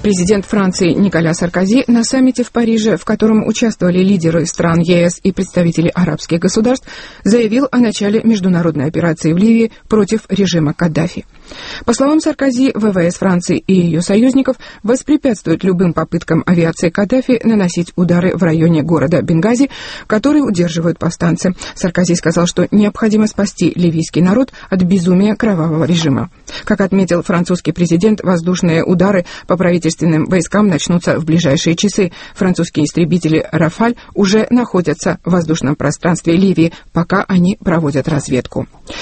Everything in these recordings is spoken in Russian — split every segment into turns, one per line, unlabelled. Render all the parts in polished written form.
Президент Франции Николя Саркози на саммите в Париже, в котором участвовали лидеры стран ЕС и представители арабских государств, заявил о начале международной операции в Ливии против режима Каддафи. По словам Саркози, ВВС Франции и ее союзников воспрепятствуют любым попыткам авиации Каддафи наносить удары в районе города Бенгази, который удерживают повстанцы. Саркози сказал, что необходимо спасти ливийский народ от безумия кровавого режима. Как отметил французский президент, воздушные удары по правительственным войскам начнутся в ближайшие часы. Французские истребители «Рафаль» уже находятся в воздушном пространстве Ливии, пока они проводят разведку.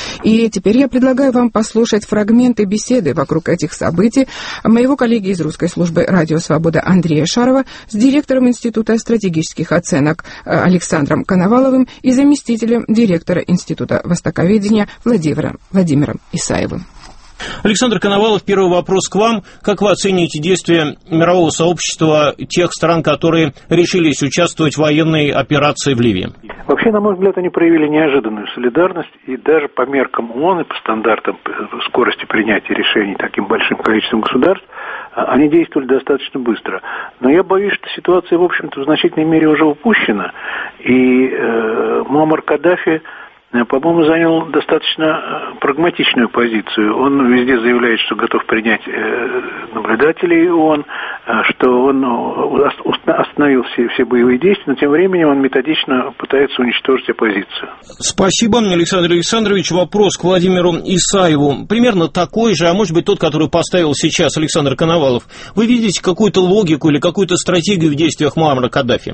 И теперь я предлагаю вам послушать фрагменты беседы вокруг этих событий моего коллеги из русской службы «Радио Свобода» Андрея Шарова с директором Института стратегических оценок Александром Коноваловым и заместителем директора Института востоковедения Владимиром Исаевым.
Александр Коновалов, первый вопрос к вам. Как вы оцениваете действия мирового сообщества тех стран, которые решились участвовать в военной операции в Ливии?
Вообще, на мой взгляд, они проявили неожиданную солидарность, и даже по меркам ООН и по стандартам скорости принятия решений таким большим количеством государств, они действовали достаточно быстро. Но я боюсь, что ситуация, в общем-то, в значительной мере уже упущена, и Муаммар Каддафи, по-моему, занял достаточно прагматичную позицию. Он везде заявляет, что готов принять наблюдателей ООН, что он остановил все боевые действия, но тем временем он методично пытается уничтожить оппозицию.
Спасибо, Александр Александрович. Вопрос к Владимиру Исаеву. Примерно такой же, а может быть тот, который поставил сейчас Александр Коновалов. Вы видите какую-то логику или какую-то стратегию в действиях Муаммара Каддафи?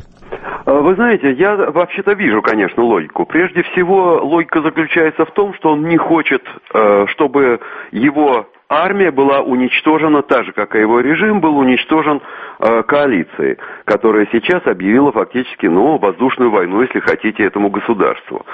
Вы знаете, я вообще-то вижу, конечно, логику. Прежде всего, логика заключается в том, что он не хочет, чтобы его армия была уничтожена так же, как и его режим был уничтожен коалицией, которая сейчас объявила фактически, воздушную войну, если хотите, этому государству.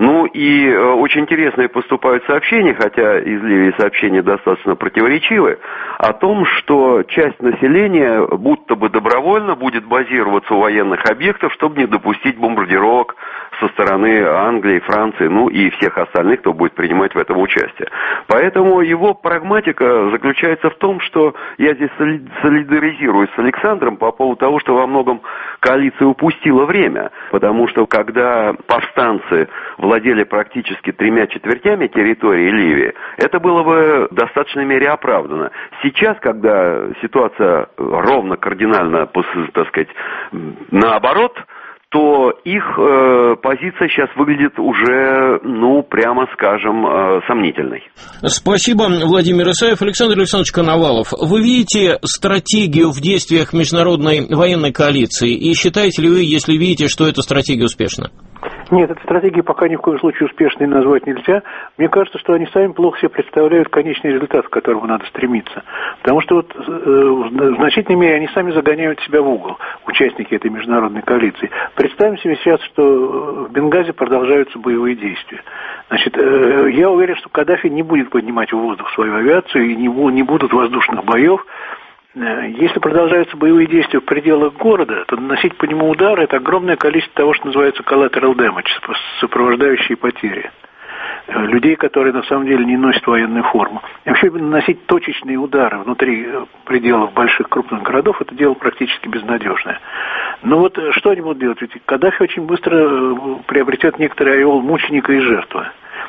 И очень интересные поступают сообщения, хотя из Ливии сообщения достаточно противоречивые, о том, что часть населения будто бы добровольно будет базироваться у военных объектов, чтобы не допустить бомбардировок со стороны Англии, Франции, и всех остальных, кто будет принимать в этом участие. Поэтому его прагматика заключается в том, что я здесь солидаризируюсь с Александром по поводу того, что во многом коалиция упустила время, потому что когда повстанцы владели практически 3/4 территории Ливии, это было бы в достаточной мере оправдано. Сейчас, когда ситуация ровно кардинально, так сказать, наоборот, то их позиция сейчас выглядит уже, прямо скажем, сомнительной.
Спасибо, Владимир Исаев. Александр Александрович Коновалов, вы видите стратегию в действиях международной военной коалиции? И считаете ли вы, если видите, что эта стратегия успешна?
Нет, этой стратегии пока ни в коем случае успешной назвать нельзя. Мне кажется, что они сами плохо себе представляют конечный результат, к которому надо стремиться. Потому что в значительной мере они сами загоняют себя в угол, участники этой международной коалиции. Представим себе сейчас, что в Бенгази продолжаются боевые действия. Значит, я уверен, что Каддафи не будет поднимать в воздух свою авиацию и не будут воздушных боев. Если продолжаются боевые действия в пределах города, то наносить по нему удары – это огромное количество того, что называется collateral damage, сопровождающие потери. Людей, которые на самом деле не носят военную форму. И вообще наносить точечные удары внутри пределов больших крупных городов – это дело практически безнадежное. Но что они будут делать? Ведь Каддафи очень быстро приобретет некоторый ореол мученика и жертвы.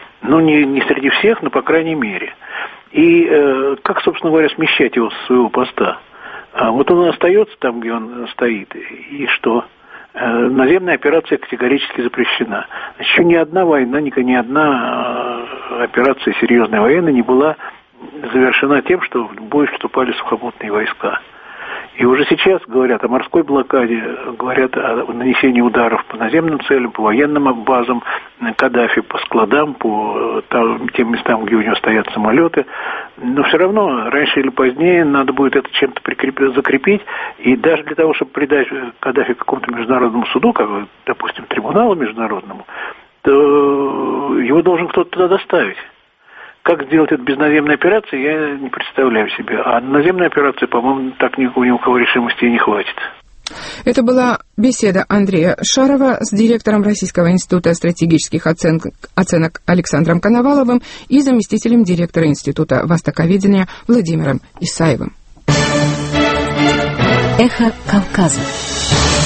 Не среди всех, но по крайней мере. И как, собственно говоря, смещать его со своего поста? Он остается там, где он стоит, и что? Наземная операция категорически запрещена. Еще ни одна война, ни одна операция серьезная военная не была завершена тем, что в бой вступали сухопутные войска. И уже сейчас говорят о морской блокаде, говорят о нанесении ударов по наземным целям, по военным базам Каддафи, по складам, по тем местам, где у него стоят самолеты. Но все равно, раньше или позднее, надо будет это чем-то закрепить. И даже для того, чтобы придать Каддафи какому-то международному суду, как, допустим, трибуналу международному, то его должен кто-то туда доставить. Как сделать это без наземной операции, я не представляю себе. А наземной операции, по-моему, так ни у кого решимости и не хватит.
Это была беседа Андрея Шарова с директором Российского института стратегических оценок Александром Коноваловым и заместителем директора Института востоковедения Владимиром Исаевым.
Эхо Кавказа.